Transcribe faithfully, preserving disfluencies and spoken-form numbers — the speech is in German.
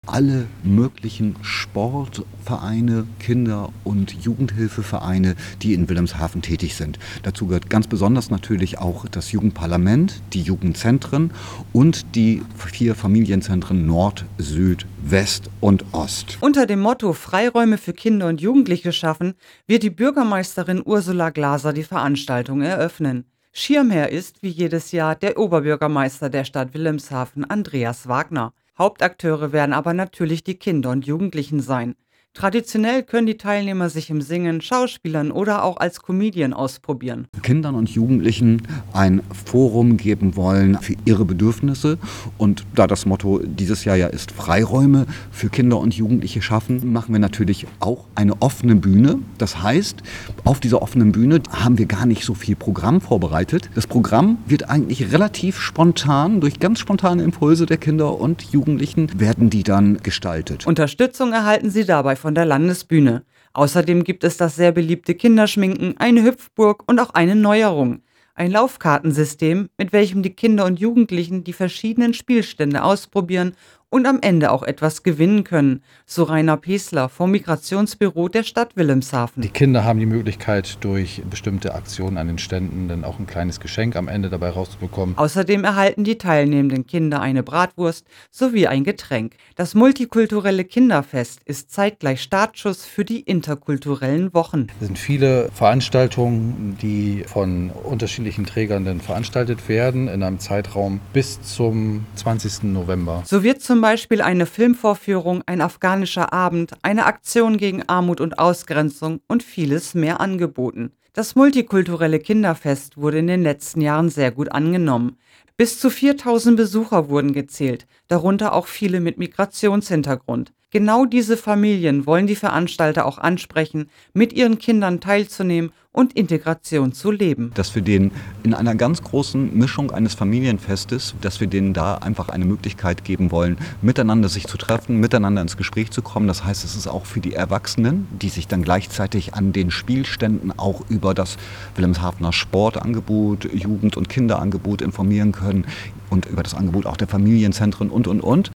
Alle möglichen Sportvereine, Kinder- und Jugendhilfevereine, die in Wilhelmshaven tätig sind. Dazu gehört ganz besonders natürlich auch das Jugendparlament, die Jugendzentren und die vier Familienzentren Nord, Süd, West und Ost. Unter dem Motto Freiräume für Kinder und Jugendliche schaffen, wird die Bürgermeisterin Ursula Glaser die Veranstaltung eröffnen. Schirmherr ist, wie jedes Jahr, der Oberbürgermeister der Stadt Wilhelmshaven, Andreas Wagner. Hauptakteure werden aber natürlich die Kinder und Jugendlichen sein. Traditionell können die Teilnehmer sich im Singen, Schauspielern oder auch als Comedian ausprobieren. Kindern und Jugendlichen ein Forum geben wollen für ihre Bedürfnisse. Und da das Motto dieses Jahr ja ist Freiräume für Kinder und Jugendliche schaffen, machen wir natürlich auch eine offene Bühne. Das heißt, auf dieser offenen Bühne haben wir gar nicht so viel Programm vorbereitet. Das Programm wird eigentlich relativ spontan, durch ganz spontane Impulse der Kinder und Jugendlichen werden die dann gestaltet. Unterstützung erhalten sie dabei von der Landesbühne. Außerdem gibt es das sehr beliebte Kinderschminken, eine Hüpfburg und auch eine Neuerung. Ein Laufkartensystem, mit welchem die Kinder und Jugendlichen die verschiedenen Spielstände ausprobieren und am Ende auch etwas gewinnen können, so Rainer Pesler vom Migrationsbüro der Stadt Wilhelmshaven. Die Kinder haben die Möglichkeit, durch bestimmte Aktionen an den Ständen dann auch ein kleines Geschenk am Ende dabei rauszubekommen. Außerdem erhalten die teilnehmenden Kinder eine Bratwurst sowie ein Getränk. Das multikulturelle Kinderfest ist zeitgleich Startschuss für die interkulturellen Wochen. Es sind viele Veranstaltungen, die von unterschiedlichen Trägern dann veranstaltet werden in einem Zeitraum bis zum zwanzigsten November. So wird zum Beispiel eine Filmvorführung, ein afghanischer Abend, eine Aktion gegen Armut und Ausgrenzung und vieles mehr angeboten. Das multikulturelle Kinderfest wurde in den letzten Jahren sehr gut angenommen. Bis zu viertausend Besucher wurden gezählt, darunter auch viele mit Migrationshintergrund. Genau diese Familien wollen die Veranstalter auch ansprechen, mit ihren Kindern teilzunehmen und Integration zu leben. Dass wir denen in einer ganz großen Mischung eines Familienfestes, dass wir denen da einfach eine Möglichkeit geben wollen, miteinander sich zu treffen, miteinander ins Gespräch zu kommen. Das heißt, es ist auch für die Erwachsenen, die sich dann gleichzeitig an den Spielständen auch über das Wilhelmshavener Sportangebot, Jugend- und Kinderangebot informieren können und über das Angebot auch der Familienzentren und, und, und.